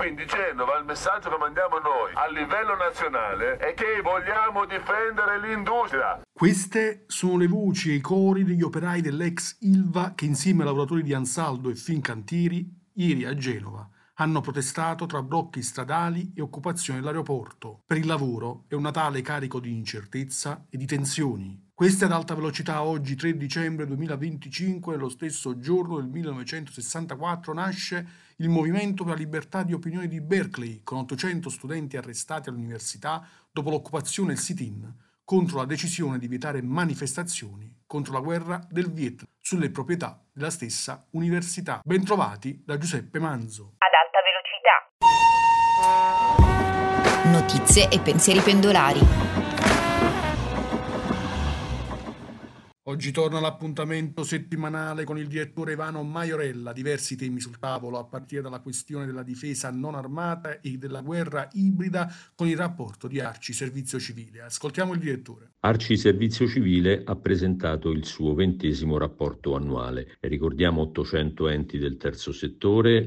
Quindi Genova, il messaggio che mandiamo noi a livello nazionale è che vogliamo difendere l'industria. Queste sono le voci e i cori degli operai dell'ex Ilva che insieme ai lavoratori di Ansaldo e Fincantieri ieri a Genova hanno protestato tra blocchi stradali e occupazione dell'aeroporto per il lavoro e un Natale carico di incertezza e di tensioni. Questa è ad alta velocità. Oggi 3 dicembre 2025, nello stesso giorno del 1964, nasce il Movimento per la libertà di opinione di Berkeley, con 800 studenti arrestati all'università dopo l'occupazione del sit-in contro la decisione di vietare manifestazioni contro la guerra del Vietnam sulle proprietà della stessa università. Bentrovati da Giuseppe Manzo. Ad alta velocità. Notizie e pensieri pendolari. Oggi torna l'appuntamento settimanale con il direttore Ivano Maiorella, diversi temi sul tavolo, a partire dalla questione della difesa non armata e della guerra ibrida con il rapporto di Arci Servizio Civile. Ascoltiamo il direttore. Arci Servizio Civile ha presentato il suo 20° rapporto annuale. Ricordiamo 800 enti del terzo settore,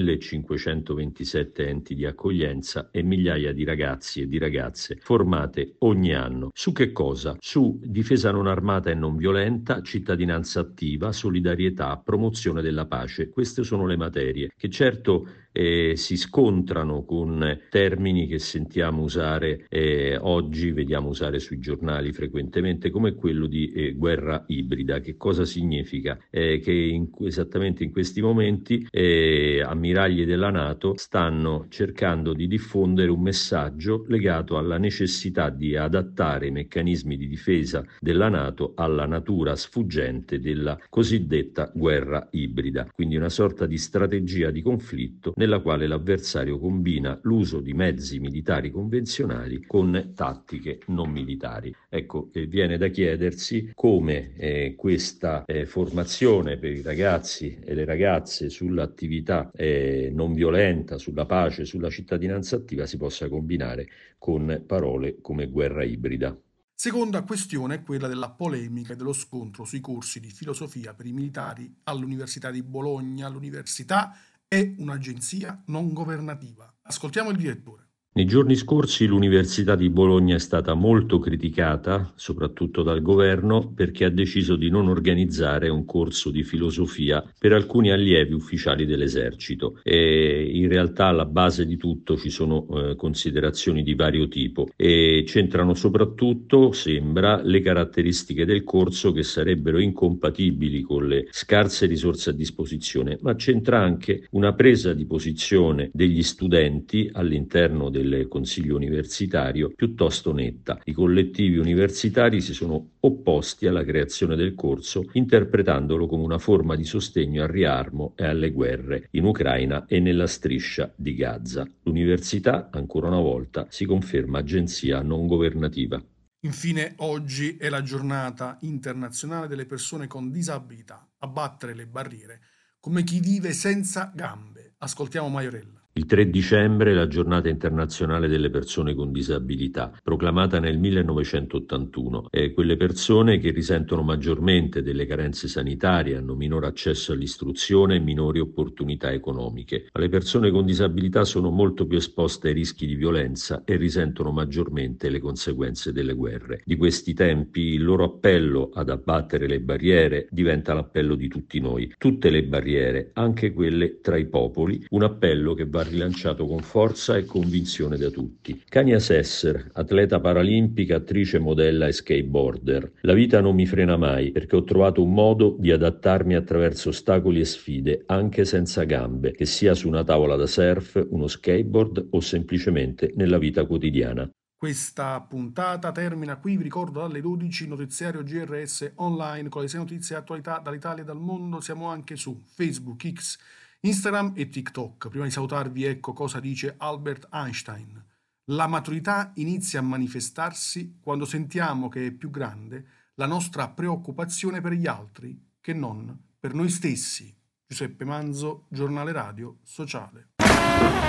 1527 enti di accoglienza e migliaia di ragazzi e di ragazze formate ogni anno. Su che cosa? Su difesa non armata e non violenta, cittadinanza attiva, solidarietà, promozione della pace. Queste sono le materie che certo si scontrano con termini che sentiamo usare oggi, vediamo usare sui giornali frequentemente, come quello di guerra ibrida. Che cosa significa? Che esattamente in questi momenti ammiragli della NATO stanno cercando di diffondere un messaggio legato alla necessità di adattare i meccanismi di difesa della NATO alla natura sfuggente della cosiddetta guerra ibrida, quindi una sorta di strategia di conflitto nella quale l'avversario combina l'uso di mezzi militari convenzionali con tattiche non militari. Ecco, viene da chiedersi come questa formazione per i ragazzi e le ragazze sull'attività non violenta, sulla pace, sulla cittadinanza attiva si possa combinare con parole come guerra ibrida. Seconda questione è quella della polemica e dello scontro sui corsi di filosofia per i militari all'Università di Bologna. L'università è un'agenzia non governativa. Ascoltiamo il direttore. Nei giorni scorsi l'Università di Bologna è stata molto criticata, soprattutto dal governo, perché ha deciso di non organizzare un corso di filosofia per alcuni allievi ufficiali dell'esercito. In realtà alla base di tutto ci sono considerazioni di vario tipo e c'entrano soprattutto, sembra, le caratteristiche del corso che sarebbero incompatibili con le scarse risorse a disposizione, ma c'entra anche una presa di posizione degli studenti all'interno del Consiglio universitario piuttosto netta. I collettivi universitari si sono opposti alla creazione del corso, interpretandolo come una forma di sostegno al riarmo e alle guerre in Ucraina e nella striscia di Gaza. L'università, ancora una volta, si conferma agenzia non governativa. Infine, oggi è la giornata internazionale delle persone con disabilità. Abbattere le barriere come chi vive senza gambe. Ascoltiamo Maiorella. Il 3 dicembre è la giornata internazionale delle persone con disabilità, proclamata nel 1981. Quelle persone che risentono maggiormente delle carenze sanitarie, hanno minore accesso all'istruzione e minori opportunità economiche. Ma le persone con disabilità sono molto più esposte ai rischi di violenza e risentono maggiormente le conseguenze delle guerre. Di questi tempi il loro appello ad abbattere le barriere diventa l'appello di tutti noi. Tutte le barriere, anche quelle tra i popoli, un appello che va rilanciato con forza e convinzione da tutti. Kania Sesser, atleta paralimpica, attrice, modella e skateboarder. La vita non mi frena mai perché ho trovato un modo di adattarmi attraverso ostacoli e sfide, anche senza gambe, che sia su una tavola da surf, uno skateboard o semplicemente nella vita quotidiana. Questa puntata termina qui, vi ricordo alle 12 notiziario GRS online con le 6 notizie e attualità dall'Italia e dal mondo. Siamo anche su Facebook, X, Instagram e TikTok. Prima di salutarvi, ecco cosa dice Albert Einstein. La maturità inizia a manifestarsi quando sentiamo che è più grande la nostra preoccupazione per gli altri che non per noi stessi. Giuseppe Manzo, Giornale Radio Sociale.